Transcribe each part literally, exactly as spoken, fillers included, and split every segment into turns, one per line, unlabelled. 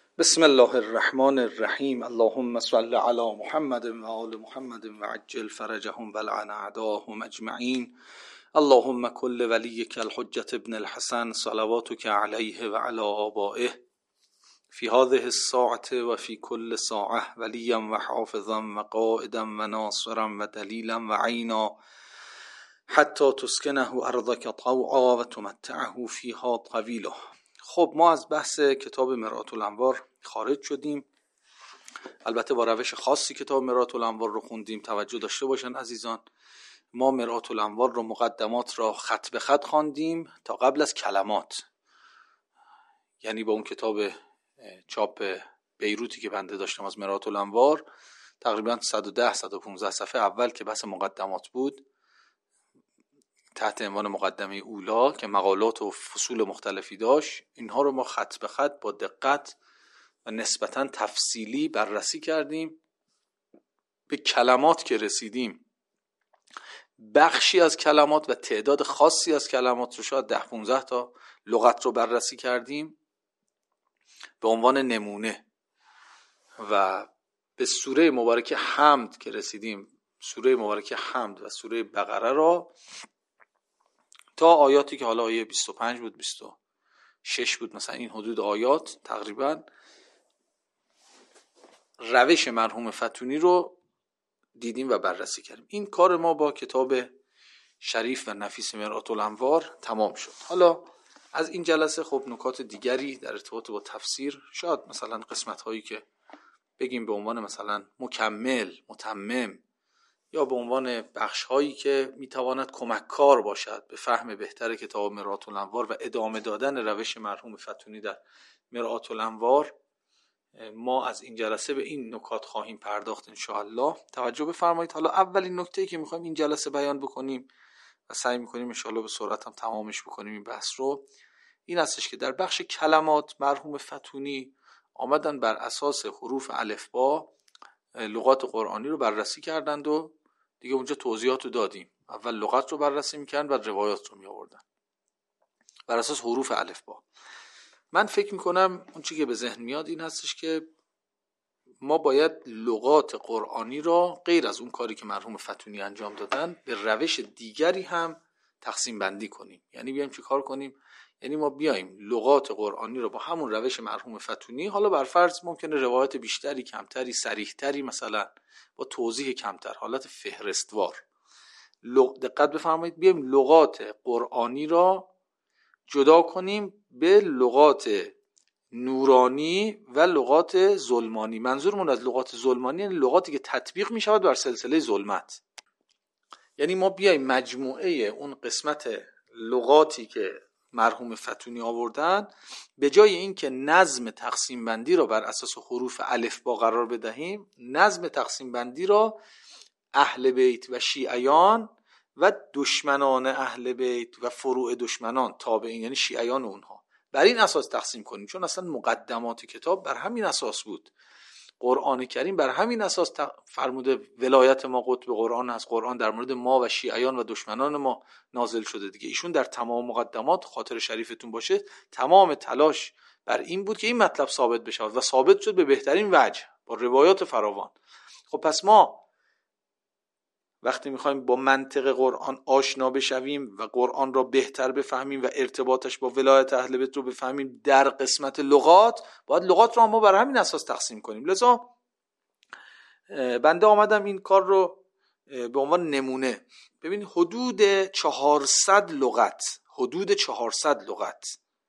بسم الله الرحمن الرحیم. اللهم صل علی محمد و آل محمد و عجل فرجهم و لعن اعداهم اجمعین. اللهم کل ولیک الحجة ابن الحسن صلواتک علیه و علی آبائه فی هذه الساعة و فی کل ساعة ولیا و حافظا و قائدا و ناصرا و دلیلا و عینا حتی تسکنه ارضک طوعا و تمتعه فیها طویلا. خب ما از بحث کتاب مرآة الانوار خارج شدیم. البته با روش خاصی کتاب مرآة الانوار رو خوندیم. توجه داشته باشن عزیزان، ما مرآة الانوار رو مقدمات را خط به خط خواندیم تا قبل از کلمات، یعنی با اون کتاب چاپ بیروتی که بنده داشتم از مرآة الانوار تقریبا صد و ده صد و پانزده صفحه اول که بحث مقدمات بود تحت عنوان مقدمه اولا که مقالات و فصول مختلفی داشت، اینها رو ما خط به خط با دقت و نسبتاً تفصیلی بررسی کردیم. به کلمات که رسیدیم بخشی از کلمات و تعداد خاصی از کلمات رو شاید ده پونزده تا لغت رو بررسی کردیم به عنوان نمونه، و به سوره مبارکه حمد که رسیدیم، سوره مبارکه حمد و سوره بقره را تا آیاتی که حالا آیه بیست و پنج بود بیست و شش بود مثلا، این حدود آیات تقریبا روش مرحوم فتونی رو دیدیم و بررسی کردیم. این کار ما با کتاب شریف و نفیس مرآة الانوار تمام شد. حالا از این جلسه خب نکات دیگری در ارتباط با تفسیر، شاید مثلا قسمت هایی که بگیم به عنوان مثلا مکمل، متمم، یا به عنوان بخش هایی که میتواند کمک کار باشد به فهم بهتر کتاب مرآة الانوار و ادامه دادن روش مرحوم فتونی در مرآة الانوار، ما از این جلسه به این نکات خواهیم پرداخت ان شاء الله. توجه بفرمایید. حالا اولین نکته‌ای که میخوایم این جلسه بیان بکنیم و سعی میکنیم ان شاء الله به سرعت هم تمامش بکنیم این بحث رو، این هستش که در بخش کلمات مرحوم فتونی آمدن بر اساس حروف الفبا لغات قرآنی رو بررسی کردند و دیگه اونجا توضیحات رو دادیم. اول لغت رو بررسی میکردن بعد روایات رو میآوردن بر اساس حروف الفبا. من فکر میکنم اون چیزی که به ذهن میاد این هستش که ما باید لغات قرآنی را غیر از اون کاری که مرحوم فتونی انجام دادن به روش دیگری هم تقسیم بندی کنیم. یعنی بیایم چی کار کنیم؟ یعنی ما بیایم لغات قرآنی را با همون روش مرحوم فتونی، حالا بر فرض ممکنه روایت بیشتری، کمتری، صریح‌تری، مثلا با توضیح کمتر، حالت فهرستوار، لغ... دقت بفرمایید، بیایم لغات قرآنی را جدا کنیم به لغات نورانی و لغات ظلمانی. منظورمون از لغات ظلمانی یعنی لغاتی که تطبیق می شود بر سلسله ظلمت. یعنی ما بیایم مجموعه اون قسمت لغاتی که مرحوم فتونی آوردن، به جای این که نظم تقسیم بندی را بر اساس حروف الفبا قرار بدهیم، نظم تقسیم بندی را اهل بیت و شیعیان و دشمنان اهل بیت و فروع دشمنان تابعین یعنی شیعیان اونها بر این اساس تقسیم کنیم. چون اصلا مقدمات کتاب بر همین اساس بود. قرآن کریم بر همین اساس فرموده ولایت ما قطب قرآن هست، قرآن در مورد ما و شیعیان و دشمنان ما نازل شده دیگه. ایشون در تمام مقدمات، خاطر شریفتون باشه، تمام تلاش بر این بود که این مطلب ثابت بشه و ثابت شد به بهترین وجه با روایات فراوان. خب پس ما وقتی میخوایم با منطق قرآن آشنا بشویم و قرآن را بهتر بفهمیم و ارتباطش با ولایت اهل بیت رو بفهمیم در قسمت لغات، باید لغات رو ما بر همین اساس تقسیم کنیم. لذا بنده آمدم این کار رو به عنوان نمونه، ببین حدود چهارصد لغت، حدود چهارصد لغت،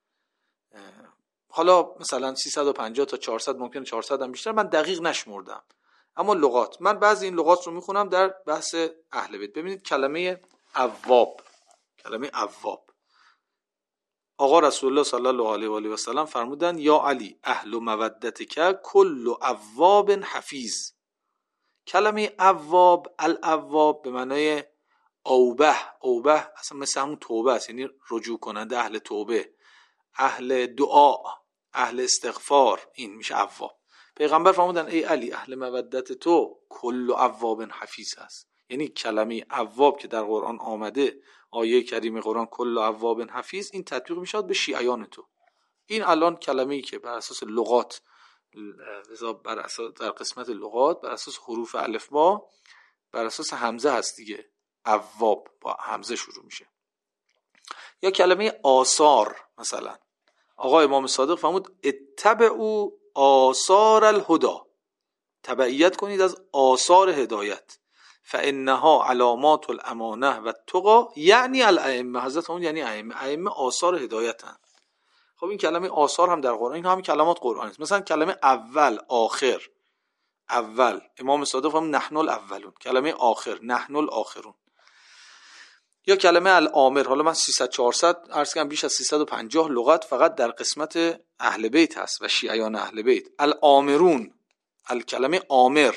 حالا مثلا سیصد و پنجاه تا چهارصد، ممکنه چهارصد هم بیشتر، من دقیق نشمردم، اما لغات، من بعضی این لغات رو میخونم در بحث اهل بیت. ببینید کلمه اواب، کلمه اواب، آقا رسول الله صلی الله علیه و آله و سلم فرمودن یا علی اهل مودتک کل اواب حفیظ. کلمه اواب، الاواب به معنای اوبه، اوبه اصلا مثل همون توبه است، یعنی رجوع کننده، اهل توبه، اهل دعا، اهل استغفار، این میشه اواب. پیغمبر فرمودن ای علی اهل مودت تو کل اواب حفیظ هست. یعنی کلمه اواب که در قرآن آمده، آیه کریم قرآن کل اواب حفیظ، این تطبیق میشود به شیعیان تو. این الان کلمه‌ای که بر اساس لغات بر اساس در قسمت لغات بر اساس حروف الفبا بر اساس همزه هست دیگه، اواب با همزه شروع میشه. یا کلمه آثار، مثلا آقا امام صادق فرمود اتبعوا آثار الهدى، تبعیت کنید از آثار هدایت، فانها علامات الامانه و التقى، یعنی الائمه، حضرت اون یعنی ائمه، ائمه آثار هدایتن. خب این کلمه آثار هم در قرآن، این هم کلمات قرآنی است. مثلا کلمه اول، آخر، اول امام صادق فرمود نحن الاولون، کلمه آخر نحن الاخرون. یا کلمه الامر، حالا من سیصد چهارصد عرض کردم، بیش از سیصد و پنجاه لغت فقط در قسمت اهل بیت هست و شیعیان اهل بیت. الامرون، الکلمه آمر،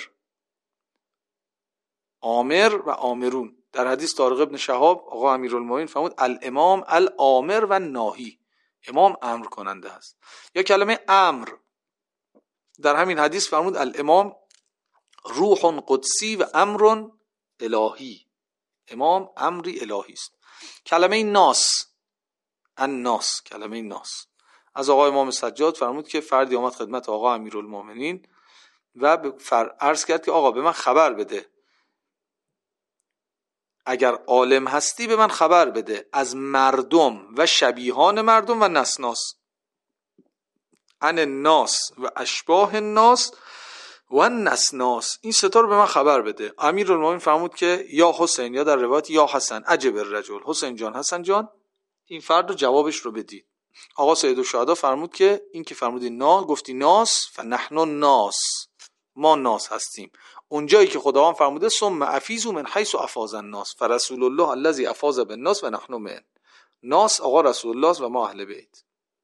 آمر و آمرون. در حدیث طارق ابن شهاب آقا امیرالمومنین فرمود الامام الامر و ناهی، امام امر کننده است. یا کلمه امر، در همین حدیث فرمود الامام روح قدسی و امر الهی، امام امری الهی است. کلمه ناس، الناس، کلمه ناس از آقا امام سجاد فرمود که فردی آمد خدمت آقا امیرالمومنین و عرض کرد که آقا به من خبر بده، اگر عالم هستی به من خبر بده از مردم و شبیهان مردم و نسناس، عن الناس و اشباه الناس و نسناس، این ستا رو به من خبر بده. امیرالمومنین فرمود که یا حسین، یا در روایت یا حسن عجب الرجل، حسین جان، حسن جان، این فرد رو جوابش رو بدید. آقا سید الشهدا فرمود که این که فرمودی نا، گفتی ناس، فنحن الناس، ما ناس هستیم. اونجایی که خداوند فرموده ثم افیضوا من حیث افاض الناس فرسول الله الذی افاض بالناس و نحن من، ناس آقا رسول الله و ما اهل بیت.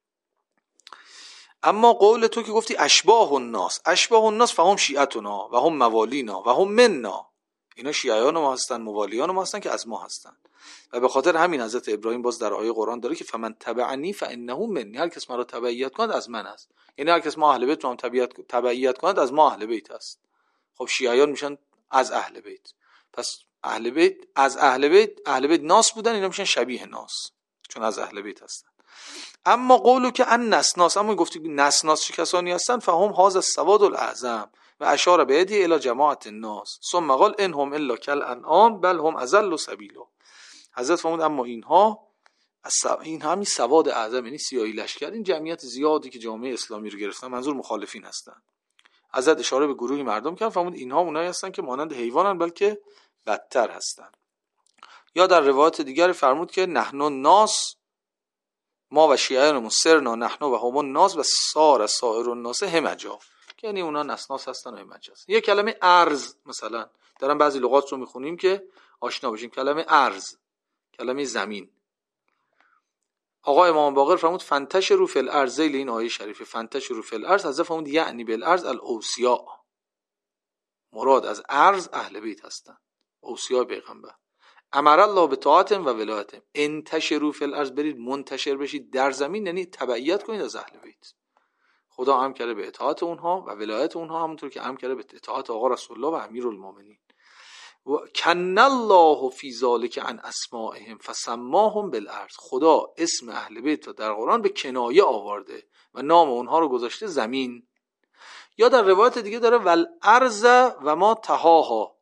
اما قول تو که گفتی اشباه الناس، اشباه الناس فهم شیعتنا و هم موالینا و هم مننا، اینا شیعیان ما هستن، موالیان ما هستن که از ما هستن. و به خاطر همین حضرت ابراهیم باز در آیه قرآن داره که فمن تبعنی فانه منی، هر کس مرا تبعیت کند از من است، یعنی هر کس ما اهل بیت رو هم تبعیت کند از ما اهل بیت است. خب شیعیان میشن از اهل بیت، پس اهل بیت از اهل بیت، اهل بیت ناس بودن، اینا میشن شبیه ناس چون از اهل بیت هستن. اما قولو که ان نسناس، اما گفتی نسناس چه کسانی هستن، فهم هاذا السواد الاعظم و اشار به یدی الی جماعت الناس ثم قال انهم الا کالانعام بل هم اضل سبیلا. حضرت فرمود اما اینها، این همین سواد اعظم، یعنی سیاهی لشکر، این جمعیت زیادی که جامعه اسلامی رو گرفتن، منظور مخالفین هستن. حضرت اشاره به گروهی مردم کرد، فرمود اینها اونایی هستن که مانند حیوانن بلکه بدتر هستن. یا در روایت دیگر فرمود که نحن الناس، ما و شیعیانمون سرنا نحن و هم الناس و سار سائر الناس همجا، که یعنی اونا نسناس هستن و همجا هستن. یه کلمه ارز، مثلا دارم بعضی لغات رو میخونیم که آشنا بشیم. کلمه ارز، کلمه زمین. آقا امام باقر فرمود فانتشروا فی الارض، ذیل این آیه شریفه فانتشروا فی الارض، حضرت فرمود یعنی بالارض الاوصیاء، مراد از ارض اهل بیت هستن، اوصیاء پیغمبر. امر الله به طاعت و ولایت، انتشروا فی الارض، برید منتشر بشید در زمین، یعنی تبعیت کنید از اهل بیت. خدا امر کرده به اطاعت اونها و ولایت اونها، همونطور که امر کرده به اطاعت آقا رسول الله و امیرالمومنین. و کن الله فی ذلک عن اسمائهم فسماهم بالارض، خدا اسم اهل بیت رو در قرآن به کنایه آورده و نام اونها رو گذاشته زمین. یا در روایت دیگه داره والارض و ما طحاها،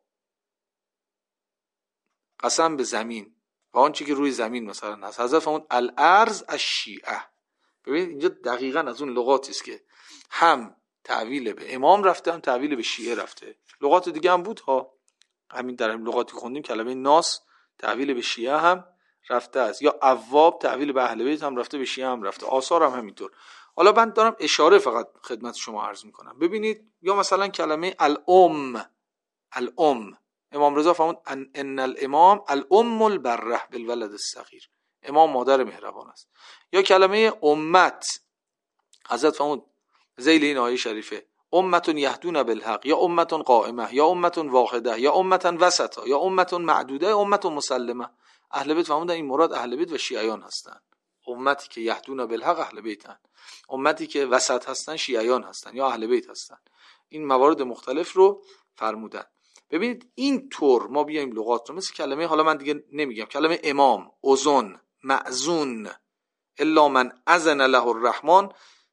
قسم به زمین و آن چیزی که روی زمین مثلا هست. حضرت فرمود الارض الشیعه. ببینید اینجا دقیقاً از اون لغاتی است که هم تعویل به امام رفته هم تعویل به شیعه رفته. لغات دیگه هم بود ها، همین در همین لغاتی خوندیم کلمه ناس تعویل به شیعه هم رفته است، یا اواب تعویل به اهل بیت هم رفته، به شیعه هم رفته، آثار هم همینطور. حالا من دارم اشاره فقط خدمت شما عرض میکنم. ببینید یا مثلا کلمه الام، الام امام رضا فرمود ان, ان الامام الام البره بالولد الصغیر، امام مادر مهربان است. یا کلمه امت، حضرت فرمود ذیل این آیه شریفه امتون یهدون بالحق، یا امتون قائمه، یا امتون واحده، یا امتون وسطا، یا امتون معدوده، یا امتون مسلمه. اهل بیت فرمودن این مراد اهل بیت و شیعیان هستن. امتی که یهدون بالحق اهل بیتن، امتی که وسط هستن شیعیان هستن یا اهل بیت هستن. این موارد مختلف رو فرمودن. ببینید این طور ما بیایم لغات رو مثل کلمه، حالا من دیگه نمیگم، کلمه امام، اذن، مأذون، الا من اذن له الرحمن،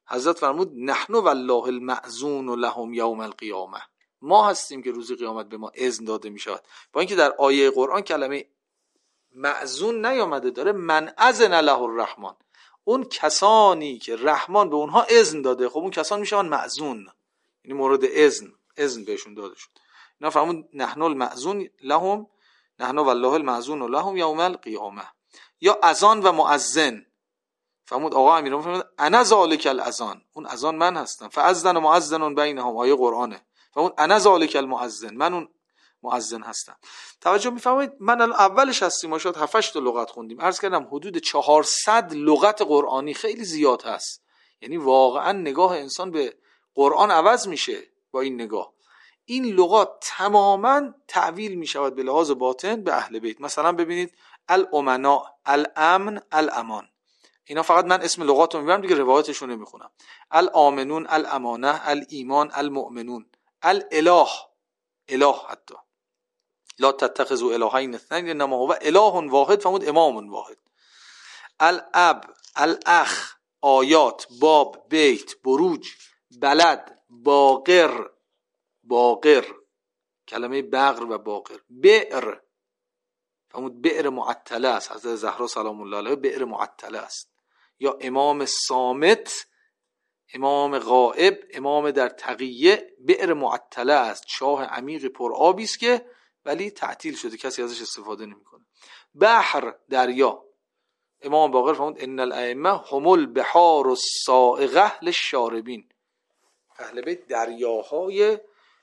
حضرت فرمود نحن والله المأذون لهم یوم القیامه، ما هستیم که روز قیامت به ما اذن داده می شود. با اینکه در آیه قرآن کلمه مأذون نیامده، داره من اذن له الرحمن، اون کسانی که رحمان به اونها اذن داده، خب اون کسان میشن مأذون، یعنی مورد اذن اذن بهشون داده شد. اینا فرمود نحن المأذون لهم، نحن والله المأذون لهم یوم القیامه. یا اذان و مؤذن، فرمود آقا امیرالمومنین فرمود انا ذالک الاذان، اون اذان من هستم. فاذن مؤذن بینهم، آیه قرآنه. فرمود انا ذالک المؤذن، من اون مؤذن هستم. توجه میفرمایید من الان اولش هستیم ما شاید هفت هشت تا لغت خوندیم، عرض کردم حدود چهارصد لغت قرآنی، خیلی زیاد هست. یعنی واقعا نگاه انسان به قرآن عوض میشه با این نگاه. این لغات تماما تعویل میشود به لحاظ باطن به اهل بیت. مثلا ببینید الامنا، الامن، الامان، اینا فقط من اسم لغات رو میبرم دیگه، روایتشون نمیخونم. الامنون، الامانه، الایمان، المؤمنون، الاله، اله، حتی لا تتخذوا الهین اثنین انما هو اله واحد، فرمود امام واحد. الاب، الاخ، آیات، باب، بیت، بروج، بلد، باقر، باقر، کلمه بقر و باقر، بئر، فرمود بئر معطله است، حضرت زهرا سلام الله علیها بئر معطله است. یا امام صامت، امام غائب، امام در تقیه، بئر معطله است، چاه عمیق پر آبی است که ولی تعطیل شده، کسی ازش استفاده نمیکنه. بحر، دریا، امام باقر فرمود ان الائمه هم البحار السائغه للشاربین، اهل بیت دریاهای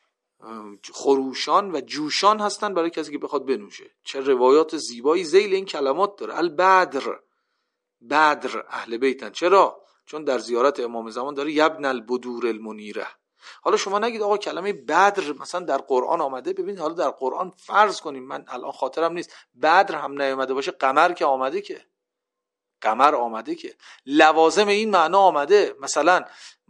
خروشان و جوشان هستن برای کسی که بخواد بنوشه. چه روایات زیبایی ذیل این کلمات داره. البدر، بدر اهل بیتن. چرا؟ چون در زیارت امام زمان داره یبن البدور المنیره. حالا شما نگید آقا کلمه بدر مثلا در قرآن آمده، ببینید حالا در قرآن فرض کنیم، من الان خاطرم نیست، بدر هم نیامده باشه، قمر که آمده، که قمر آمده، که لوازم این معنا آمده. مثلا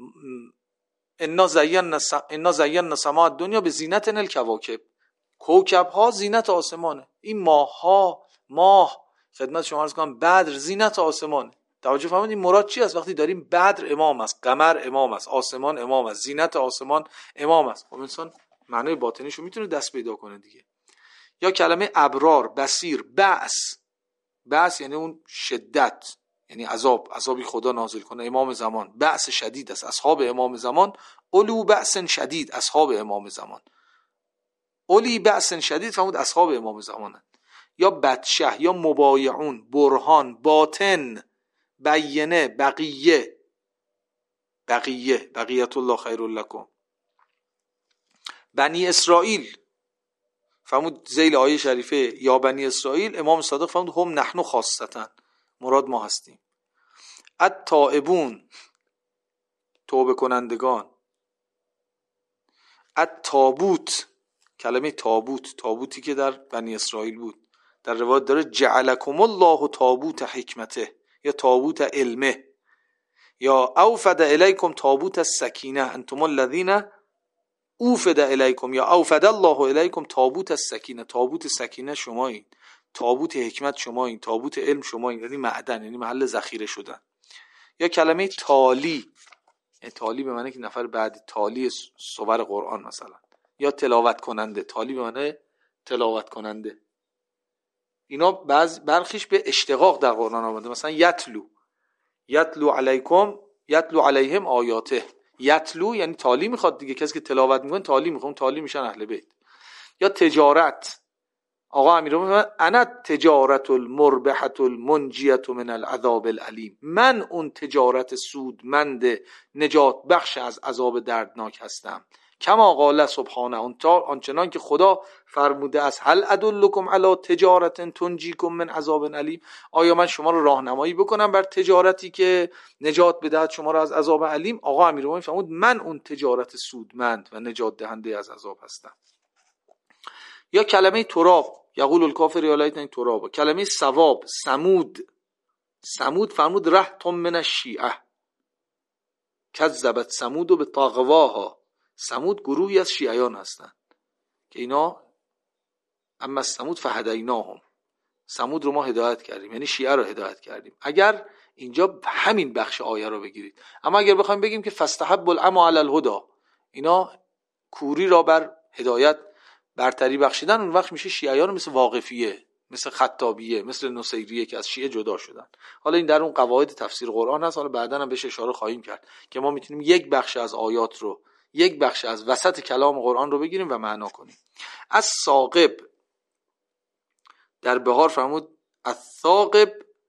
انا زینا انا زینا سماء الدنیا بزینت الکواکب، کوکب ها زینت آسمانه. این ماه ها، ماه خدمت شما عرض کنم بدر زینت آسمانه. توجه فرمایید این مراد چی است؟ وقتی داریم بدر امام است، قمر امام است، آسمان امام است، زینت آسمان امام است، خب انسان معنای باطنیشو میتونه دست پیدا کنه دیگه. یا کلمه ابرار، بصیر، بعث، بعث یعنی اون شدت، یعنی عذاب، عذابی خدا نازل کنه. امام زمان بعث شدید است، اصحاب امام زمان اولو بعث شدید، اصحاب امام زمان اولی بعث شدید، فرمود اصحاب امام زمان. یا بدشه، یا مبایعون، برهان، باطن، بینه، بقیه، بقیه، بقیت الله خیر لکم. بنی اسرائیل، فرمود ذیل آیه شریفه یا بنی اسرائیل، امام صادق فرمود هم نحن خاصتن، مراد ما هستیم. التائبون، توبه کنندگان. التابوت، کلمه تابوت، تابوتی که در بنی اسرائیل بود، در روایت داره جعلکم الله تابوت حکمته، یا تابوت علمه، یا اوفد الیکم تابوت السکینه انتم الذین اوفد الیکم، یا اوفد الله الیکم تابوت السکینه، تابوت سکینه شما این، تابوت حکمت شما این، تابوت علم شما این، یعنی معدن، یعنی محل ذخیره شدن. یا کلمه تالی، یعنی تالی به معنی که نفر بعدی، تالی سور قرآن مثلا. یا تلاوت کننده، تالی به معنی تلاوت کننده. اینا بعض برخیش به اشتقاق در قرآن آمده، مثلا یتلو، یتلو علیکم، یتلو علیهم آیاته، یتلو یعنی تالی میخواد دیگه، کسی که تلاوت میکنه تالی میخواد، تالی میشن اهل بیت. یا تجارت، آقا امیرالمومنین میگه انا تجارت المربحه المنجیه من العذاب الالیم، من اون تجارت سودمند نجات بخش از عذاب دردناک هستم. کما قال سبحانه، آنچنان که خدا فرموده است هل ادلکم علی تجارت تنجیکم من عذاب علیم، آیا من شما رو راهنمایی بکنم بر تجارتی که نجات بدهد شما رو از عذاب علیم؟ آقا امیرالمومنین فرمود من اون تجارت سودمند و نجات دهنده از عذاب هستم. یا کلمه تراب، یقول الکافر یا لیتنی تراب. کلمه ثواب، سمود، سمود فرمود رهتم من الشیعه کذبت سمود به طغواها، سمود گروهی از شیعیان هستند که اینا اما سمود فهدیناهم، سمود رو ما هدایت کردیم، یعنی شیعه رو هدایت کردیم. اگر اینجا همین بخش آیه رو بگیرید. اما اگر بخوایم بگیم که فاستحب العمی علی الهدی، اینا کوری را بر هدایت برتری بخشیدن، اون وقت میشه شیعیان مثل واقفیه، مثل خطابیه، مثل نصیریه که از شیعه جدا شدن. حالا این در اون قواعد تفسیر قرآن هست، حالا بعداً هم بهش اشاره خواهیم کرد که ما میتونیم یک بخش از آیات رو، یک بخش از وسط کلام قرآن رو بگیریم و معنا کنیم. از ثاقب در بهار فرمود الثاقب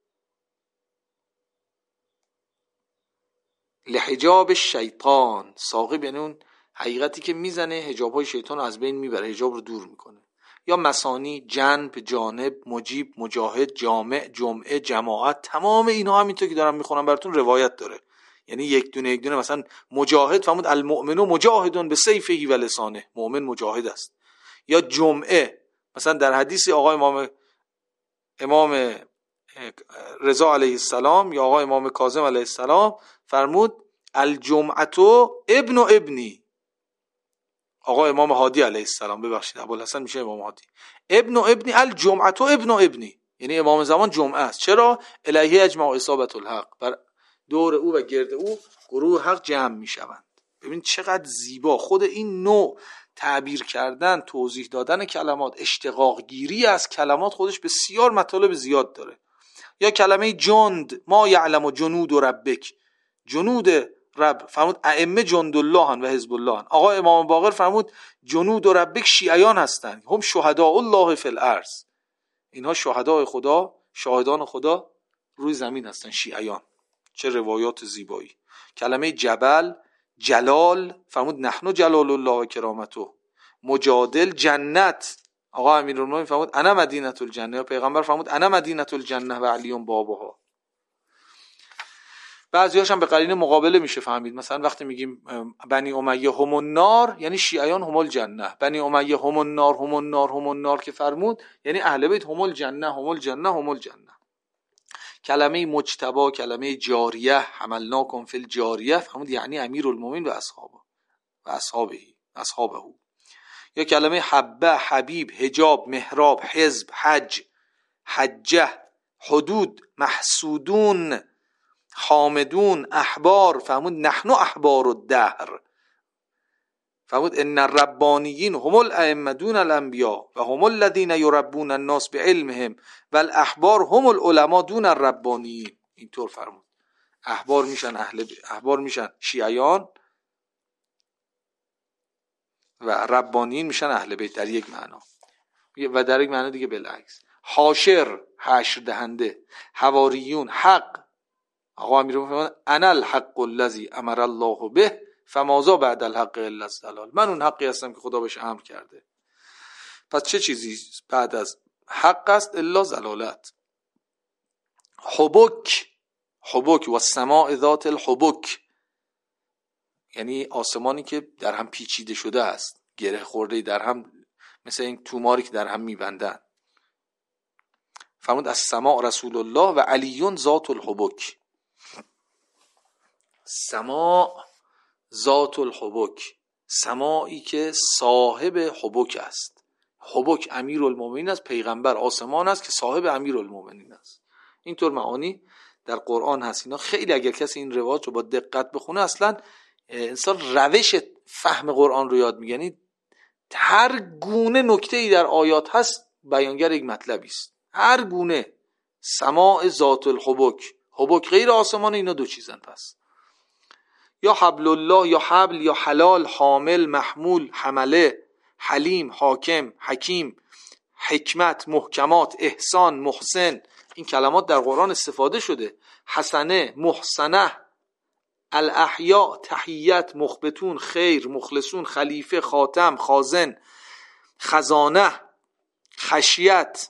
لحجاب الشیطان. ثاقب یعنی اون حقیقتی که میزنه حجاب‌های شیطان رو از بین میبره، حجاب رو دور میکنه. یا مثانی، جنب، جانب، مجیب، مجاهد، جامع، جمعه، جماعت، تمام اینا همینطور که دارم میخونم براتون روایت داره. یعنی یک دونه یک دونه. مثلا مجاهد فرمود المؤمن مجاهد بسیفه و لسانه، مؤمن مجاهد است. یا جمعه، مثلا در حدیث آقای امام امام رضا علیه السلام یا آقای امام کاظم علیه السلام فرمود الجمعتو ابن ابنی. آقای امام هادی علیه السلام، ببخشید ابوالحسن میشه امام هادی، ابن ابنی الجمعتو ابن ابنی، یعنی امام زمان جمعه است. چرا؟ الیه اجمع اصابت الحق، بر دور او و گرد او گروه حق جمع میشوند. ببین چقدر زیبا خود این نوع تعبیر کردن، توضیح دادن کلمات، اشتقاق گیری از کلمات خودش بسیار مطالب زیاد داره. یا کلمه جند، ما یعلم جنود ربک، جنود رب فرمود ائمه جند الله و حزب الله. آقا امام باقر فرمود جنود ربک شیعیان هستند، هم شهداء الله فی الارض، اینها شهدای خدا، شاهدان خدا روی زمین هستند، شیعیان. چه روایات زیبایی. کلمه جبل، جلال فرمود نحن جلال الله و کرامته. مجادل، جنت، آقا امیرالمومنین فرمود انا مدینه الجنه، یا پیغمبر فرمود انا مدینه الجنه و علی بابها. بعضی‌هاش هم به قرینه مقابله میشه فهمید. مثلا وقتی میگیم بنی امیه هم النار یعنی شیعیان هم الجنه، بنی امیه هم النار هم النار هم النار که فرمود یعنی اهل بیت هم الجنه هم الجنه هم الجنه. کلمه مجتبی، کلمه جاریه، حملناکم فی الجاریه فرمود یعنی امیرالمومنین و اصحابه و اصحابه اصحابه. یا کلمه حبه، حبیب، حجاب، محراب، حزب، حج، حجه، حدود، محسودون، حامدون، احبار فرمود نحن احبار الدهر. فرمود ان الربانیین هم الائمه دون الانبیاء و هم الذین یربون الناس بعلمهم و الاحبار هم العلماء دون الربانیین. اینطور فرمود. احبار میشن اهل احبار میشن شیعیان و ربانیین میشن اهل بیت در یک معنا، و در یک معنا دیگه بالعکس. حاشر، حشر دهنده. حواریون، حق، آقا امیر فرمود انا الحق الذی امر الله به فماذا بعد الحق الا الضلال، من اون حقی هستم که خدا بهش امر کرده، پس چه چیزی بعد از حق است الا ضلالت. حبک، حبک و السماء ذات الحبک، یعنی آسمانی که در هم پیچیده شده است، گره خورده در هم، مثل این توماری که در هم میبندن. فرمود السماء رسول الله و علیون ذات الحبک. سماء ذات الحبک، سماعی که صاحب حبک است. حبک امیرالمومنین است، پیغمبر آسمان است که صاحب امیرالمومنین است. اینطور معانی در قرآن هست. اینا خیلی اگر کسی این روایات رو با دقت بخونه اصلا انسان روش فهم قرآن رو یاد میگیره. یعنی هر گونه نکته‌ای در آیات هست بیانگر یک مطلبی است، هر گونه. سماع ذات الحبک، حبک غیر آسمان، اینا دو چیزن. پس یا حبل الله، یا حبل، یا حلال، حامل، محمول، حمله، حلیم، حاکم، حکیم، حکمت، محکمات، احسان، محسن. این کلمات در قرآن استفاده شده. حسنه، محسنه، الاحیاء، تحیت، مخبتون، خیر، مخلصون، خلیفه، خاتم، خازن، خزانه، خشیت،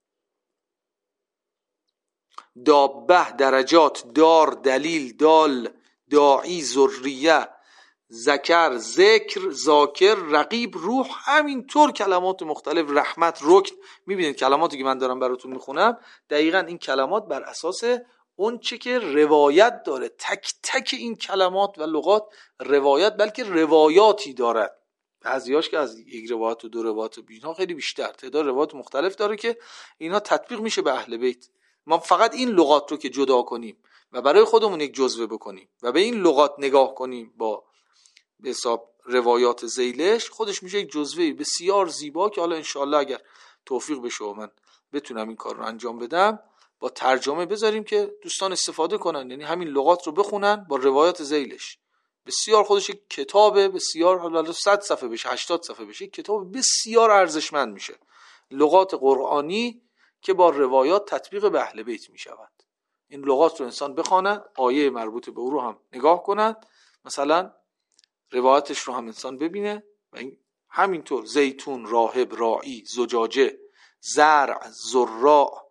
دابه، درجات، دار، دلیل، دال، داعی، ذریه، ذکر، ذکر، ذاکر، رقیب، روح. همینطور کلمات مختلف، رحمت، رکن. میبینید کلماتی که من دارم براتون میخونم دقیقاً این کلمات بر اساس اون چه که روایت داره. تک تک این کلمات و لغات روایت، بلکه روایاتی دارد. بعضیاش که از یک روایت و دو روایت و اینها خیلی بیشتر تعداد روایت مختلف داره که اینها تطبیق میشه به اهل بیت. ما فقط این لغات رو که جدا کنیم و برای خودمون یک جزوه بکنیم و به این لغات نگاه کنیم با به حساب روایات ذیلش، خودش میشه یک جزوه بسیار زیبا که حالا انشاءالله اگر توفیق بشه و من بتونم این کار رو انجام بدم با ترجمه بذاریم که دوستان استفاده کنن، یعنی همین لغات رو بخونن با روایات ذیلش. بسیار خودش یک کتابه بسیار، حالا صد صفحه بشه هشتاد صفحه بشه، یک کتاب بسیار ارزشمند میشه، لغات قرآنی که با روایات تطبیق به اهل بیت میشود. این لغات رو انسان بخواند، آیه مربوط به او رو هم نگاه کند، مثلا روایتش رو هم انسان ببینه و این همینطور زیتون، راهب، راعی، زجاجه، زرع، زراع،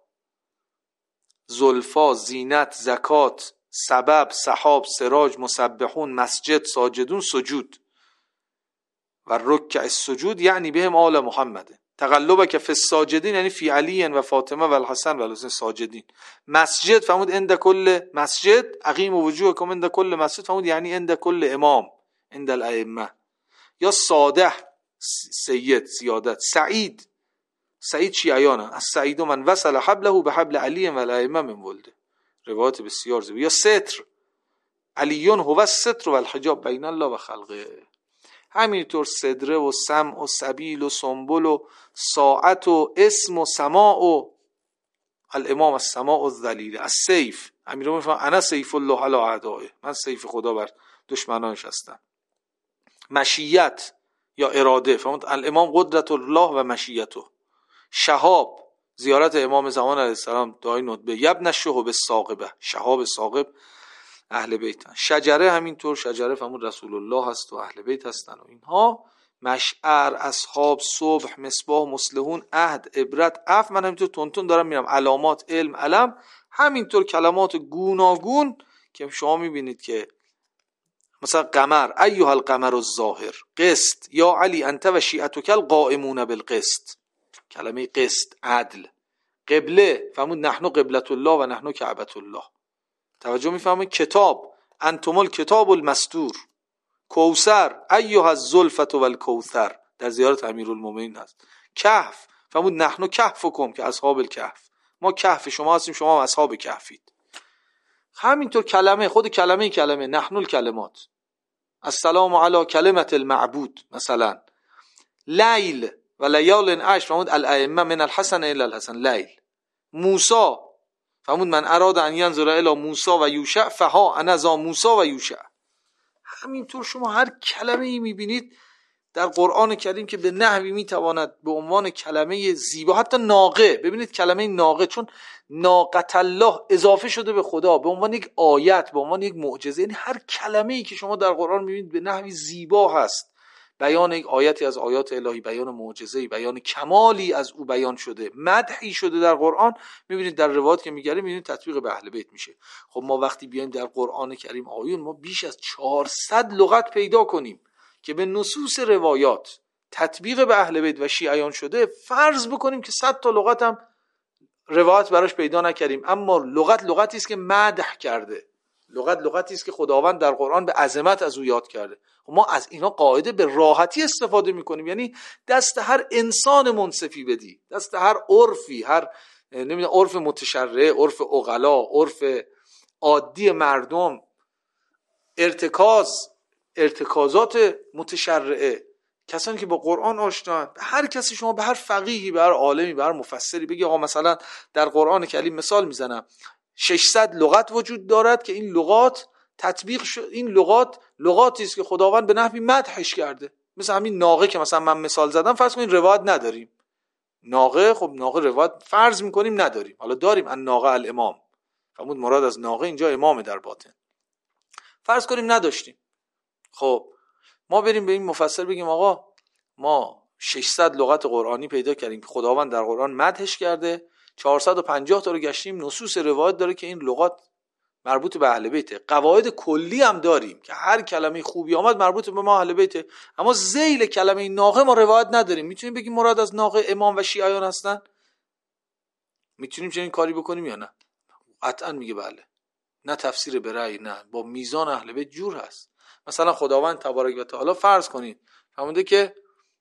زلفا، زینت، زکات، سبب، سحاب، سراج، مسبحون، مسجد، ساجدون، سجود و رکع السجود یعنی بهم آل محمد. تقلبک فی الساجدین یعنی فی علی و فاطمه و الحسن و الحسین ساجدین. مسجد فرمود عند کل مسجد، اقیم وجوهکم عند کل مسجد فرمود یعنی عند کل امام عند الائمه. یا صادح سید سیادت. سعید، سعید شیعیانه، از سعید من وصل حبله به حبل علی و الائمه من ولده، روایت بسیار زیبا. یا ستر، علیون هو الستر و الحجاب بین الله و خلقه. همینطور صدره و سمع و سبیل و سنبل و ساعت و اسم و سماع و الامام السماع الذلیل. از سیف، امیر میفهم انا سیف الله علی اعدائه، من سیف خدا بر دشمنانش هستم. مشیت یا اراده فرمود الامام قدرت الله و مشیته. شهاب، زیارت امام زمان علیه السلام دای ندبه. یبن شهب الثاقبه، شهاب ثاقب اهل بیتن. شجره همینطور، شجره فرمود رسول الله هست و اهل بیت هستن و اینها. مشعر، اصحاب، صبح، مصباح، مصلحون، عهد، عبرت، عفو. من همینطور تونتون دارم میرم، علامات، علم، علم، همینطور کلمات گوناگون که شما میبینید که مثلا قمر، ایها القمر الظاهر، قسط، یا علی انت و شیعتک القائمون بالقسط، کلمه قسط، عدل. قبله فرمود نحن قبلة الله و نحن کعبة الله. توجه میفهمید. کتاب، انتم الکتاب المستور. کوثر، ایها الزلفة والکوثر، در زیارت امیرالمومنین هست. کهف فرمود نحن کهفکم که اصحاب الکهف، ما کهف شما هستیم شما هم اصحاب کهفید. همینطور کلمه، خود کلمه کلمه نحن الکلمات. السلام علی کلمت المعبود مثلا. لیل و لیال عشر فرمود الائمه من الحسن الی الحسن لیل. موسی فرمود من اراد ان ینظر الی موسی و یوشع فها انا ذا موسی و یوشع. همینطور شما هر کلمه ای میبینید در قرآن کریم که به نحوی میتواند به عنوان کلمه زیبا، حتی ناقه، ببینید کلمه ناقه چون ناقت الله اضافه شده به خدا به عنوان یک آیت، به عنوان یک معجزه، یعنی هر کلمه ای که شما در قرآن میبینید به نحوی زیبا هست، بیان یک آیتی از آیات الهی، بیان معجزه‌ای، بیان کمالی از او بیان شده، مدحی شده در قرآن، میبینید در روایات که میگره میبینید تطبیق به اهل بیت میشه. خب ما وقتی بیایم در قرآن کریم آیون ما بیش از چهارصد لغت پیدا کنیم که به نصوص روایات تطبیق به اهل بیت و شیعیان شده، فرض بکنیم که صد تا لغت هم روایت براش پیدا نکردیم، اما لغت لغتی است که مدح کرده، لغت لغتی است که خداوند در قرآن به عظمت از او یاد کرده. ما از اینا قاعده به راحتی استفاده میکنیم، یعنی دست هر انسان منصفی بدی، دست هر عرفی، هر نمیدونم عرف متشرع، عرف عقلا، عرف عادی مردم، ارتکاز ارتکازات متشرعه، کسانی که با قرآن آشنان، هر کسی شما به هر فقیهی، به هر عالمی، به هر مفسری بگی آقا مثلا در قرآن کریم مثال میزنم ششصد لغت وجود دارد که این لغات تطبیق شد، این لغات لغاتی است که خداوند به نحوی مدحش کرده. مثل همین ناقه که مثلا من مثال زدم، فرض کنید روایت نداریم، ناقه، خب ناقه روایت فرض میکنیم نداریم، حالا داریم ان ناقه الامام، فرمود مراد از ناقه اینجا امام در باطن، فرض کنیم نداشتیم، خب ما بریم به این مفسر بگیم آقا ما ششصد لغت قرآنی پیدا کردیم که خداوند در قرآن مدحش کرده، چهارصد و پنجاه تا رو گشتیم، نصوص روایت داره که این لغات مربوط به اهل بیته، قواعد کلی هم داریم که هر کلمه خوبی آمد مربوط به ما اهل بیته، اما ذیل کلمه ناقه ما روایت نداریم. میتونیم بگیم مراد از ناقه امام و شیعیان هستن؟ میتونیم چنین کاری بکنیم یا نه؟ قطعا میگه بله. نه تفسیر به رأی، نه، با میزان اهل بیت جور هست. مثلا خداوند تبارک و تعالی فرض کنید فرموده که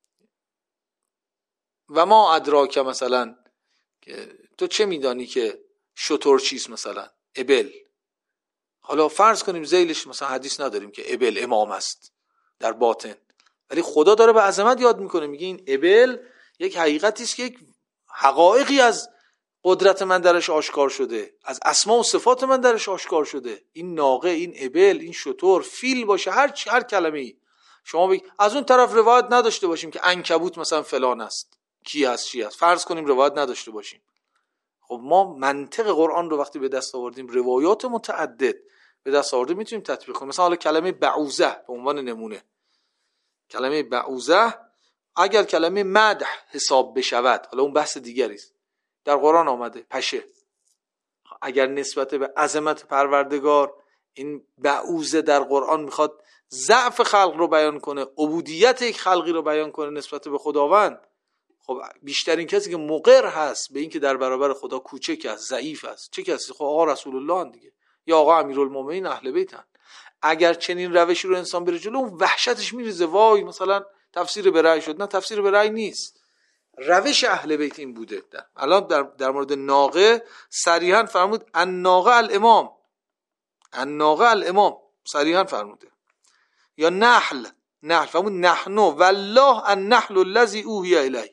و ما ادراک، مثلا که تو چه میدانی که شتر چیست، مثلا ابل، حالا فرض کنیم ذیلش مثلا حدیث نداریم که ابل امام است در باطن، ولی خدا داره به عظمت یاد میکنه، میگه این ابل یک حقیقتی است که یک حقایقی از قدرت من درش آشکار شده، از اسما و صفات من درش آشکار شده. این ناقه، این ابل، این شتر، فیل باشه، هر چی، هر کلمه ای شما بگید. از اون طرف روایت نداشته باشیم که عنکبوت مثلا فلان است، کی است، چی است، فرض کنیم روایت نداشته باشیم. خب ما منطق قرآن رو وقتی به دست آوردیم، روایات متعدد به دست آوردیم، میتونیم تطبیق کنیم. مثلا حالا کلمه بعوزه به عنوان نمونه، کلمه بعوزه اگر کلمه مدح حساب بشود، حالا اون بحث دیگری است، در قرآن آمده پشه، اگر نسبت به عظمت پروردگار این بعوزه در قرآن میخواد ضعف خلق رو بیان کنه، عبودیت یک خلقی رو بیان کنه نسبت به خداوند، خب بیشترین کسی که مقر هست به این که در برابر خدا کوچک است، ضعیف است، چه کسی؟ خب آقا رسول الله دیگه، یا آقا امیرالمومنین اهل بیتن. اگر چنین روشی رو انسان بره جلو، اون وحشتش میریزه، وای مثلا تفسیر به رأی شد. نه، تفسیر به رأی نیست، روش اهل بیت این بوده. در الان در, در مورد ناقه صریحا فرمود الناقه الامام، الناقه الامام صریحا فرموده. یا نحل، نحل فرمود نحنو والله النحل الذی اوحی الیه،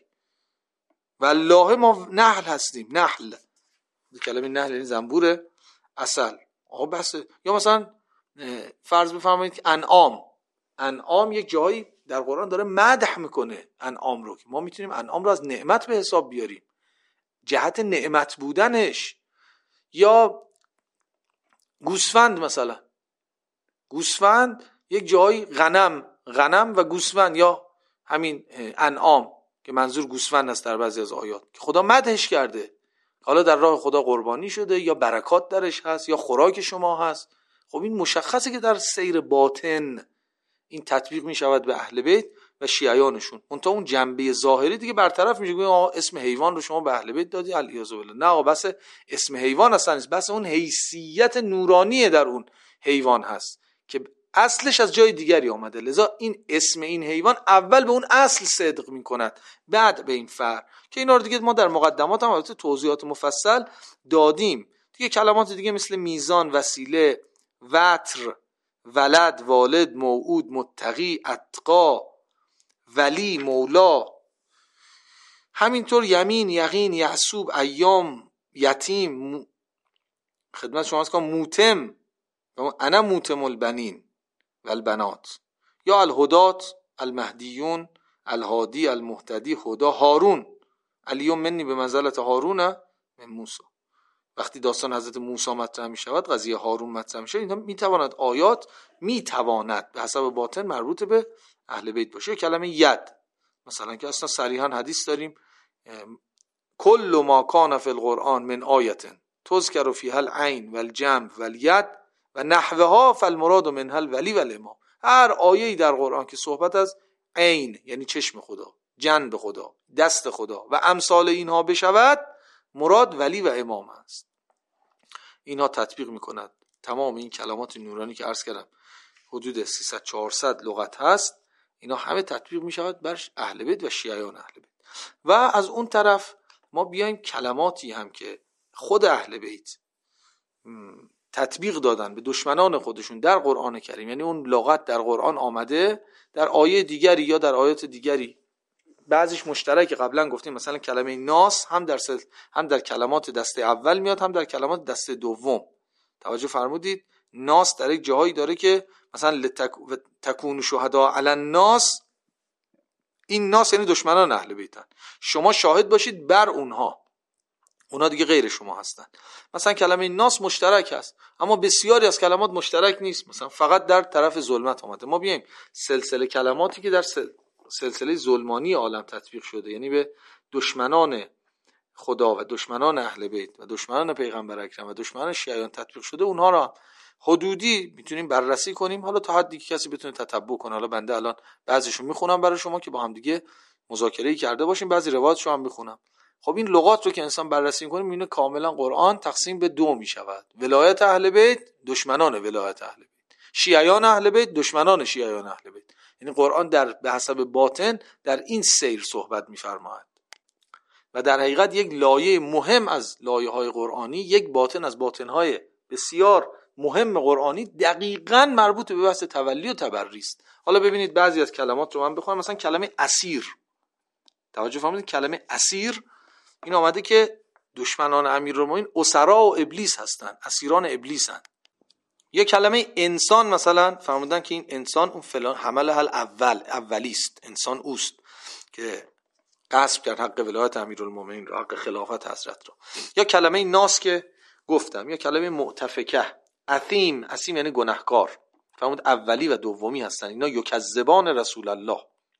والله ما نحل هستیم. نحل، کلمه نحل یعنی زنبور عسل. آقا بس. یا مثلا فرض بفرمایید که انعام، انعام یک جایی در قرآن داره مدح میکنه انعام رو، که ما میتونیم انعام رو از نعمت به حساب بیاریم، جهت نعمت بودنش. یا گوسفند، مثلا گوسفند یک جایی غنم، غنم و گوسفند، یا همین انعام که منظور گوسفند است در بعضی از آیات، که خدا مدحش کرده، حالا در راه خدا قربانی شده، یا برکات درش هست، یا خوراک شما هست. خب این مشخصه که در سیر باطن این تطبیق می شود به اهل بیت و شیعیانشون. منتها اون جنبه ظاهری دیگه برطرف میشه، گویا آقا اسم حیوان رو شما به اهل بیت دادی، الیاذ بالله. نه آقا، بس اسم حیوان اصلا نیست، بس اون حیثیت نورانی در اون حیوان هست که اصلش از جای دیگری آمده. لذا این اسم این حیوان اول به اون اصل صدق میکند، بعد به این فرع، که اینا رو دیگه ما در مقدمات هم البته توضیحات مفصل دادیم دیگه. کلمات دیگه مثل میزان، وسیله، وتر، ولد، والد، موعود، متقی، اتقا، ولی، مولا، همینطور یمین، یقین، یعصوب، ایام، یتیم، خدمت شما هست موتم، انا موتم البنین و البنات. یا الهدات، المهدیون، الهادی، المهتدی، هدا، هارون، الیوم منی به منزلت هارون من موسی. وقتی داستان حضرت موسی مطرح می شود، قضیه هارون مطرح می شود، اینا می تواند آیات می تواند به حسب باطن مربوط به اهل بیت باشه. کلمه ید مثلا که اصلا صریحا حدیث داریم، کل ما کان فی القرآن من آیت تذکر فیها العین والجنب والید و نحوها فالمراد منها الولی والامام. هر آیه‌ای در قرآن که صحبت از عین یعنی چشم خدا، جنب خدا، دست خدا و امثال اینها بشود، مراد ولی و امام است. اینها تطبیق میکند تمام این کلمات نورانی که عرض کردم حدود سیصد چهارصد لغت هست، اینا همه تطبیق میشود بر اهل بیت و شیعیان اهل بیت. و از اون طرف ما بیایم کلماتی هم که خود اهل بیت تطبیق دادن به دشمنان خودشون در قرآن کریم، یعنی اون لغت در قرآن آمده در آیه دیگری یا در آیات دیگری، بعضیش مشترک قبلا گفتیم، مثلا کلمه ناس هم در سل... هم در کلمات دسته اول میاد، هم در کلمات دسته دوم. توجه فرمودید؟ ناس در یک جاهایی داره که مثلا لتک... تکون شهدا علی الناس، این ناس یعنی دشمنان اهل بیتن، شما شاهد باشید بر اونها، اونا دیگه غیر شما هستن. مثلا کلمه ناس مشترک هست، اما بسیاری از کلمات مشترک نیست، مثلا فقط در طرف ظلمت آمده. ما بیایم سلسله کلماتی که در سل... سلسله ظلمانی عالم تطبیق شده، یعنی به دشمنان خدا و دشمنان اهل بیت و دشمنان پیغمبر اکرم و دشمنان شیعیان تطبیق شده، اونها را حدودی میتونیم بررسی کنیم، حالا تا حدی که کسی بتونه تتبع کنه. حالا بنده الان بعضیشو میخونم برای شما که با هم دیگه مذاکره کرده باشیم، بعضی روایاتشو هم میخونم. خب این لغات رو که انسان بررسی کنه میبینه کاملا قرآن تقسیم به دو میشود: ولایت اهل بیت، دشمنان ولایت اهل بیت، شیعیان اهل بیت، دشمنان شیعیان اهل بیت. یعنی قرآن در به حسب باطن در این سیر صحبت میفرماید و در حقیقت یک لایه مهم از لایه های قرآنی، یک باطن از باطن های بسیار مهم قرآنی دقیقاً مربوط به بحث تولی و تبری است. حالا ببینید بعضی از کلمات رو من بخونم. مثلا کلمه اسیر، توجه فرمودید، کلمه اسیر این آمده که دشمنان امیرالمومنین اسرا و ابلیس هستند، اسیران ابلیسن. یک کلمه انسان مثلا فرمودن که این انسان اون فلان حمل حل اول اولیست، انسان اوست که غصب کرد حق ولایت امیرالمومنین رو، حق خلافت حضرت رو. یا کلمه ناس که گفتم، یا کلمه معتفکه، اثیم، اثیم یعنی گناهکار، فرمود اولی و دومی هستن اینا، یکذبان رسول الله.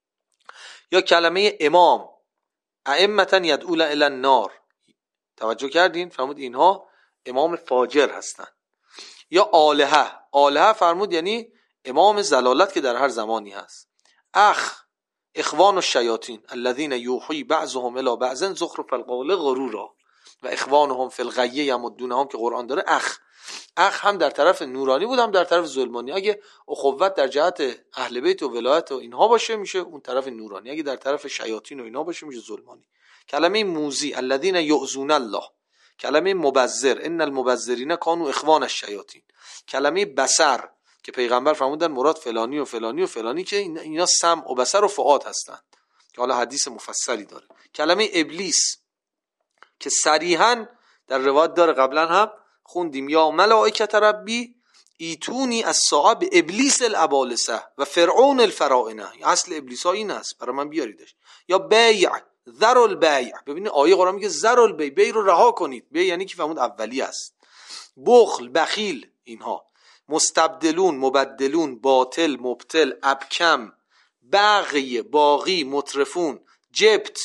یا کلمه امام، ائمة یدعون الی النار، توجه کردین، فرمود اینها امام فاجر هستن. یا آلهه، آلهه فرمود یعنی امام زلالت که در هر زمانی هست. اخ، اخوان الشیاطین الذین یوحی بعضهم الی بعض زخرف القول غرورا و اخوانهم فی الغی یمدونهم که قرآن داره. اخ، اخ هم در طرف نورانی بود هم در طرف ظلمانی. اگه اخوت در جهت اهل بیت و ولایت و اینها باشه میشه اون طرف نورانی، اگه در طرف شیاطین و اینها باشه میشه ظلمانی. کلمه موذی الذین یؤذون الله. کلمه مبذر ان المبذرین کانوا اخوان الشیاطین. کلمه بصر که پیغمبر فرمودن مراد فلانی و فلانی و فلانی که اینا سمع و بصر و فؤاد هستند که حالا حدیث مفصلی داره. کلمه ابلیس که صریحاً در روایت داره، قبلا هم خوندیم، یا ملائکه ربی ایتونی الساعه به ابلیس الابالسه و فرعون الفراعنه. اصل ابلیس ها این است، برای من بیاریدش. یا بیع، ذر البیع، ببینید آیه قرآن میگه ذر البیع، بیع رو رها کنید. بیع یعنی که فرمود اولی است. بخل، بخیل، اینها. مستبدلون، مبدلون، باطل، مبتل، ابکم، بغی، باغی، مترفون، جبت.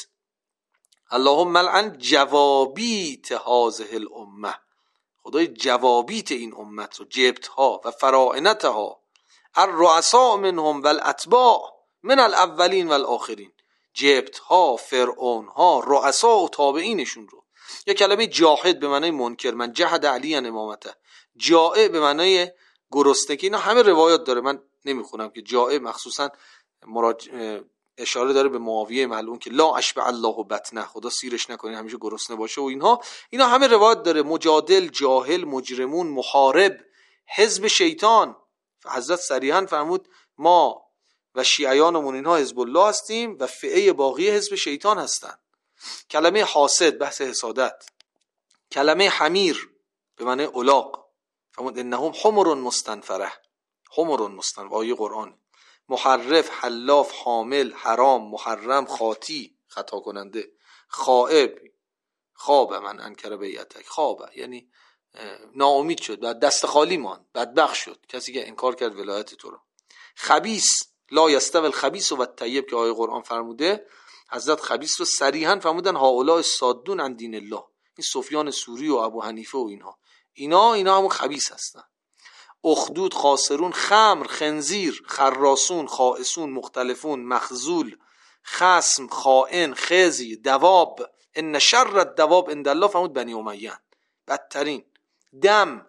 اللهم لعن جوابیت هذه الامه، خدای جوابیت این امت رو، جبت ها و فرائنتها، الرؤساء منهم والاتباع من الاولین والآخرین. جبت ها، فرعون ها، رؤسا و تابعینشون رو. یا کلمه جاحد به معنای منکر، من جحد علی امامته. جائع به معنای گرسنه که اینا همه روایات داره، من نمیخونم که جائع مخصوصا مراج... اشاره داره به معاویه ملعون که لا اشبع الله بطنه، خدا سیرش نکنه همیشه گرسنه باشه و اینها، اینا همه روایت داره. مجادل، جاهل، مجرمون، محارب، حزب شیطان. حضرت صریحاً فرمود ما و شیعیانمون اینها حزب الله هستیم و فئه باقی حزب شیطان هستن. کلمه حاسد، بحث حسادت. کلمه حمیر به معنی الاغ، فرمود انهم حمر مستنفره، حمر مستنفره، آیه قرآن. محرف، حلاف، حامل، حرام، محرم، خاطی، خطا کننده. خائب، خواب من انکر بیعتک، خواب یعنی ناامید شد، بعد دست خالی ماند، بدبخت شد کسی که انکار کرد ولایت تو رو. خبیث، لا یستوی الخبیث و الطیب که آیه قرآن فرموده. حضرت خبیث رو صریحاً فرمودن هؤلاء صادون عن دین الله، این سفیان ثوری و ابو حنیفه و اینها، اینا اینا همون خبیث هستن. اخدود، خاسرون، خمر، خنزیر، خراسون، خائسون، مختلفون، مخزول، خصم، خائن، خزی، دواب. ان شر الدواب عند الله فرمود بنی امیه، بدترین. دم،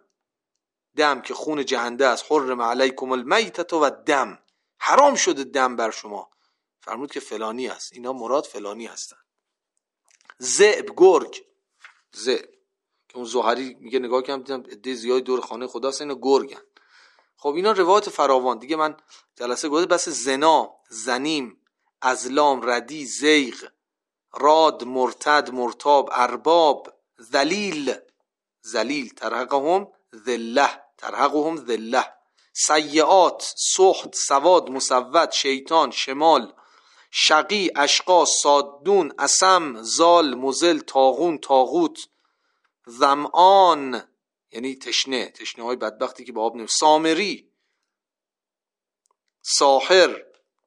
دم که خون جهنده است. حرم علیکم المیتة و الدم، حرام شده دم بر شما، فرمود که فلانی است، اینا مراد فلانی هستن. ذئب، گرگ، ذئب که اون زهری میگه نگاه کردم دیدم عده زیادی دور خانه خداست، اینا گرگن. خب اینا روایت فراوان دیگه، من جلسه گذشته بس زنا، زنیم، ازلام، ردی، زیغ، راد، مرتد، مرتاب، ارباب، ذلیل، ذلیل، ترهقهم ذله، ترهقهم ذله. سیئات، سخط، سواد، مسود، شیطان، شمال، شقی، اشقا، صادون، اسم، زال، مزل، طاغون، طاغوت. ظمآن یعنی تشنه، تشنه های بدبختی که به آب نمی. سامری، ساحر،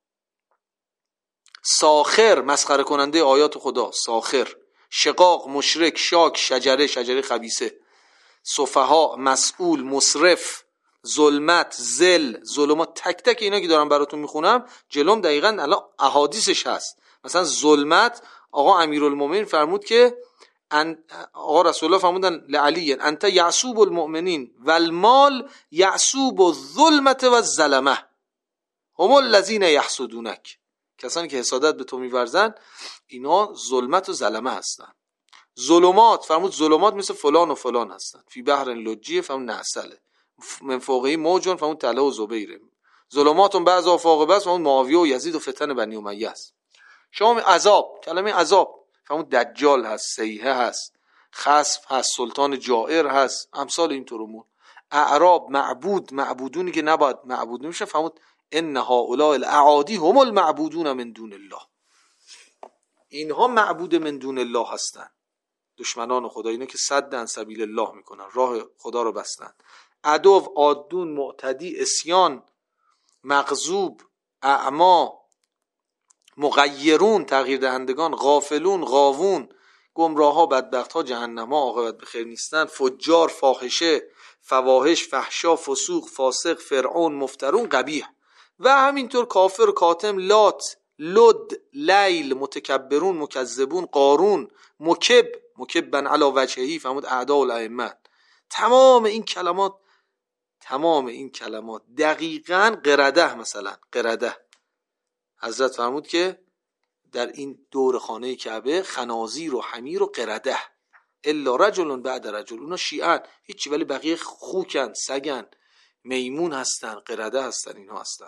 ساخر، مسخره کننده آیات خدا، ساخر. شقاق، مشرک، شاک، شجره، شجره خبیثه. سفها، مسئول، مصرف، ظلمت، زل، ظلمات. تک تک اینا که دارم براتون میخونم جلوم دقیقاً الان احادیثش هست. مثلا ظلمت، آقا امیرالمومنین فرمود که آقا رسول الله فرمودن لعلی انت یعصوب المؤمنین و المال یعصوب الظلمت و الظلمه هم الذین یحسدونک. کسانی که حسادت به تو میورزن اینا ظلمت و ظلمه هستن. ظلمات فرمود ظلمات مثل فلان و فلان هستن. فی بحر لجیه فرمود نعسله. من فوقه موجون فاون طلحه و زبیره، ظلماتون بعض آفاق بس فاون معاویه و یزید و فتن بنی امیه است. شما عذاب، کلمه عذاب فاون دجال هست، سیحه هست، خسف هست، سلطان جائر هست، امثال اینطور امور. اعراب معبود، معبودونی که نباید معبود میشه، فاون ان هؤلاء الاعادی هم المعبودون من دون الله، اینها معبود من دون الله هستن، دشمنان خدا، اینه که صدن سبیل الله میکنن، راه خدا رو بستن. عدو، عادون، معتدی، اسیان، مغضوب، اعما، مغیرون، تغییر دهندگان، غافلون، غاوون، گمراه ها، بدبخت ها، جهنم ها، عاقبت به خیر نیستن، فجار، فاحشه، فواحش، فحشا، فسوق، فاسق، فرعون، مفترون، قبیح، و همینطور کافر، کاتم، لات، لد، لیل، متکبرون، مکذبون، قارون، مکب، مکبن علی وجهی، فهمود اعداء الائمه. تمام این کلمات تمام این کلمات دقیقاً قرده، مثلا قرده حضرت فرمود که در این دور خانه کعبه خنازیر و حمیر و قرده الا رجل بعد رجل، اونا شیعن هیچی، ولی بقیه خوکن، سگن، میمون هستن، قرده هستن، اینها هستن.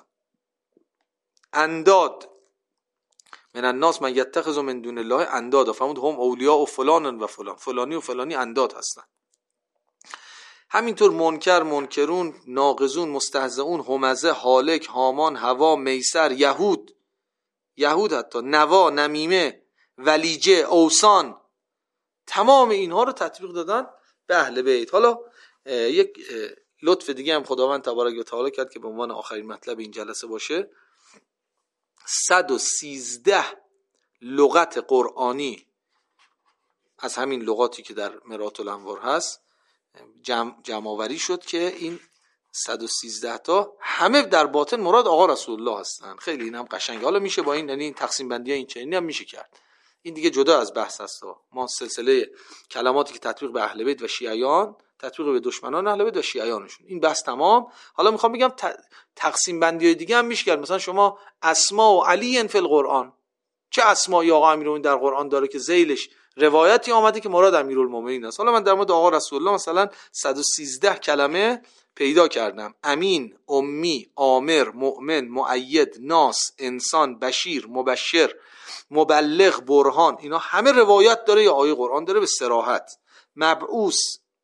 انداد، من الناس من یتخذ من دون الله انداد، فرمود هم اولیاء و فلان و فلان، فلانی و فلانی انداد هستن. همینطور منکر، منکرون، ناقضون، مستهزئون، همزه، هالک، هامان، هوا، میسر، یهود، یهود حتی، نوا، نمیمه، ولیجه، اوسان، تمام اینها رو تطبیق دادن به اهل بیت. حالا یک لطف دیگه هم خداوند تبارک و تعالی کرد که به عنوان آخرین مطلب این جلسه باشه. صد و سیزده لغت قرآنی از همین لغاتی که در مرآت الانوار هست جمع, جمع آوری شد که این صد و سیزده تا همه در باطن مراد آقا رسول الله هستن. خیلی این هم قشنگه. حالا میشه با این، یعنی این تقسیم بندی این چنینی هم میشه کرد، این دیگه جدا از بحث هست. ما سلسله کلماتی که تطبیق به اهل بیت و شیعیان، تطبیق به دشمنان اهل بیت و شیعیانشون، این بحث تمام. حالا میخوام بگم تقسیم بندی دیگه هم میشه کرد. مثلا شما اسماء و علی فی القرآن، چه اسمایی آقا امیرالمومنین در قرآن داره که ذیلش روایتی آمده که مراد امیرالمومنین است. حالا من در مورد آقا رسول الله مثلا صد و سیزده کلمه پیدا کردم: امین، امی، آمر، مؤمن، مؤید، ناس، انسان، بشیر، مبشر، مبلغ، برهان، اینا همه روایت داره یا آیه قرآن داره به صراحت. مبعوث،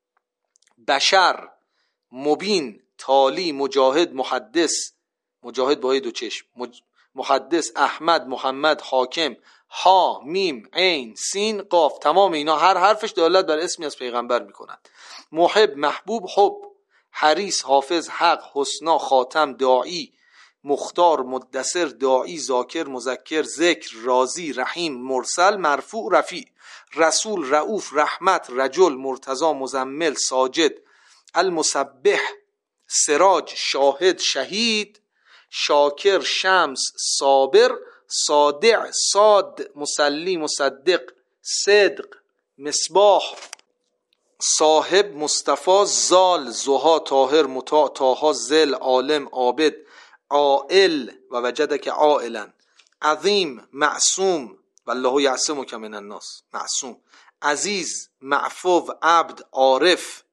بشر، مبین، تالی، مجاهد، محدث، مجاهد با دو چشم، محدث، احمد، محمد، حاکم، ها، میم، عین، سین، قاف، تمام اینا هر حرفش دلالت بر اسمی از پیغمبر میکنند. محب، محبوب، حب، حریص، حافظ، حق، حسنا، خاتم، داعی، مختار، مدثر، داعی، ذاکر، مذکر، ذکر، راضی، رحیم، مرسل، مرفوع، رفیع، رسول، رؤوف، رحمت، رجل، مرتضی، مزمل، ساجد، المسبح، سراج، شاهد، شهید، شاکر، شمس، صابر، صادع، صاد، مسلی، مصدق، صدق، مصباح، صاحب، مصطفی، زال، زها، طاهر، مطاع، طاها، زل، عالم، عابد، عائل و وجدک عائلا، عظیم، معصوم، والله یعصمک من الناس، معصوم، عزیز، معفو، عبد، عارف،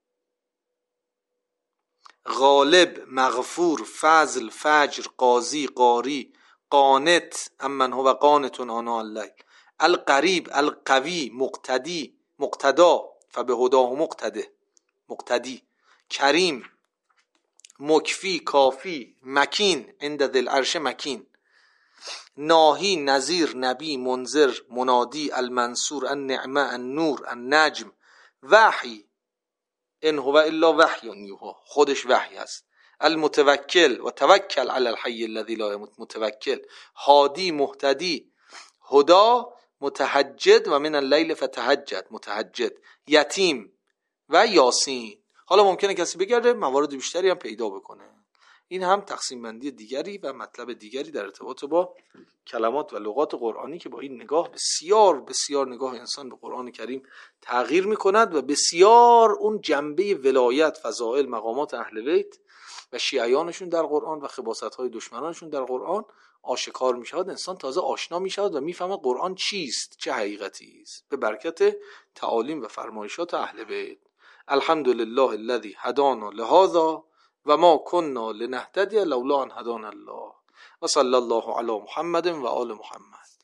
غالب، مغفور، فضل، فجر، قاضی، قاری، قانت، امن هو قانت آناء اللیل، القریب، القوی، مقتدی، مقتدا، فبهداه مقتده، مقتدی، کریم، مکفی، کافی، مکین، عند ذی العرش مکین، ناهی، نذیر، نبی، منذر، منادی، المنصور، النعمه، النور، النجم، وحی، ان هو الا وحی یوحی، خودش وحی هست، المتوکل و توکل علی الحی الذی لا یموت، متوکل، هادی، مهتدی، هدا، متهجد و من اللیل فتهجد، متهجد، یتیم و یاسین. حالا ممکنه کسی بگرده موارد بیشتری هم پیدا بکنه. این هم تقسیم بندی دیگری و مطلب دیگری در ارتباط با کلمات و لغات قرآنی که با این نگاه بسیار بسیار نگاه انسان به قرآن کریم تغییر میکند و بسیار اون جنبه ولایت، فضائل، مقامات اهل بیت و شیعیانشون در قرآن و خباثت‌های دشمنانشون در قرآن آشکار میشود. انسان تازه آشنا میشود و میفهمه قرآن چیست، چه حقیقتی است، به برکت تعالیم و فرمایشات اهل بیت. الحمدلله الذی هدانا لهذا و ما کنا لنهتدی لولا ان هدانا الله و صلی الله علی محمد و آل محمد.